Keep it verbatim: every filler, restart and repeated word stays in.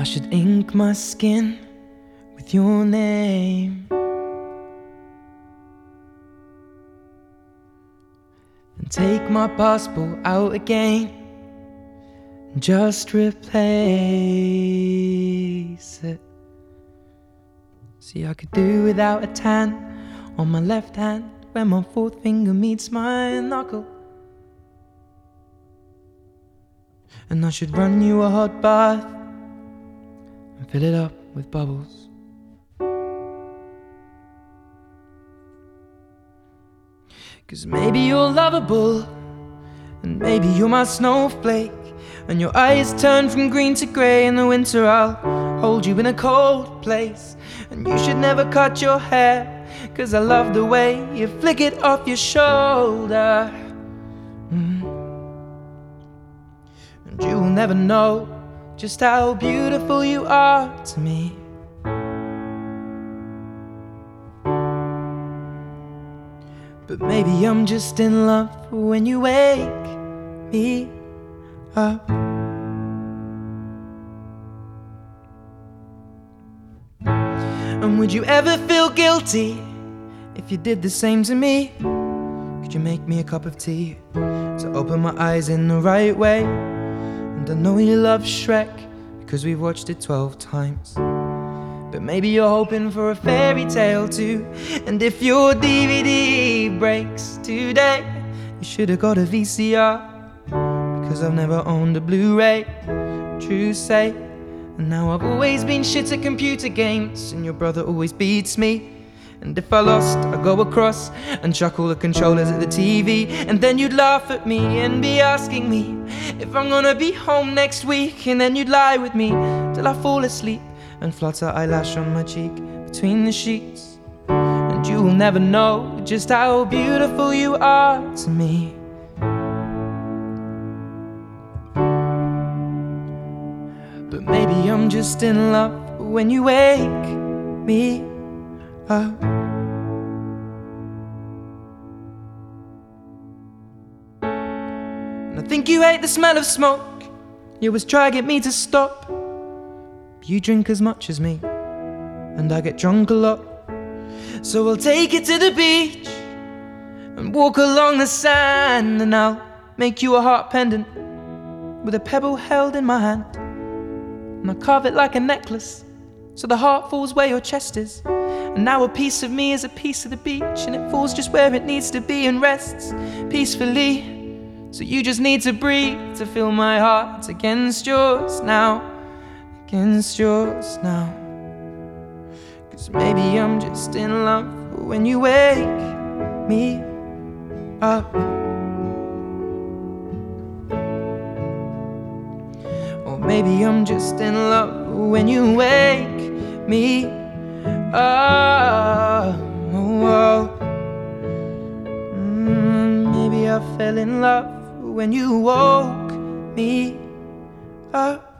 I should ink my skin with your name and take my passport out again and just replace it. See, I could do without a tan on my left hand where my fourth finger meets my knuckle. And I should run you a hot bath and fill it up with bubbles. Cause maybe you're lovable, and maybe you're my snowflake, and your eyes turn from green to grey. In the winter I'll hold you in a cold place, and you should never cut your hair, cause I love the way you flick it off your shoulder. mm. And you will never know just how beautiful you are to me. But maybe I'm just in love when you wake me up. And would you ever feel guilty if you did the same to me? Could you make me a cup of tea to open my eyes in the right way? And I know you love Shrek because we've watched it twelve times. But maybe you're hoping for a fairy tale too. And if your D V D breaks today, you should have got a V C R, because I've never owned a Blu-ray, true say. And now I've always been shit at computer games, and your brother always beats me. And if I lost, I'd go across and chuck all the controllers at the T V. And then you'd laugh at me and be asking me if I'm gonna be home next week. And then you'd lie with me till I fall asleep and flutter eyelash on my cheek between the sheets. And you will never know just how beautiful you are to me. But maybe I'm just in love when you wake me up. And I think you hate the smell of smoke. You always try to get me to stop. You drink as much as me, and I get drunk a lot. So we'll take it to the beach and walk along the sand, and I'll make you a heart pendant with a pebble held in my hand. And I'll carve it like a necklace so the heart falls where your chest is. And now a piece of me is a piece of the beach, and it falls just where it needs to be and rests peacefully. So you just need to breathe to feel my heart against yours now, against yours now. Cause maybe I'm just in love when you wake me up. Or maybe I'm just in love when you wake me up. Oh, oh. Mm, maybe I fell in love when you woke me up.